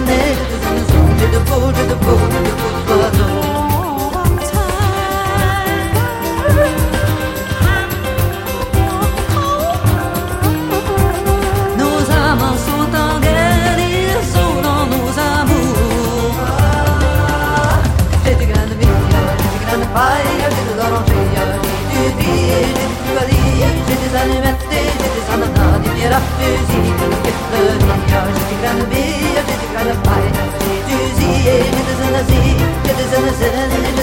nez, j'ai de beaux oiseaux. Nos amants sont en guerre, ils sont dans nos amours. J'ai du grain de vie, j'ai du grain de paille, j'ai de l'oranger, j'ai du billet, j'ai du frugali, j'ai des allumettes, j'ai des ananas, des pierres à fusil, j'ai du grain de vie, j'ai du grain de paille, j'ai du zier, j'ai des anazis, j'ai des anazes.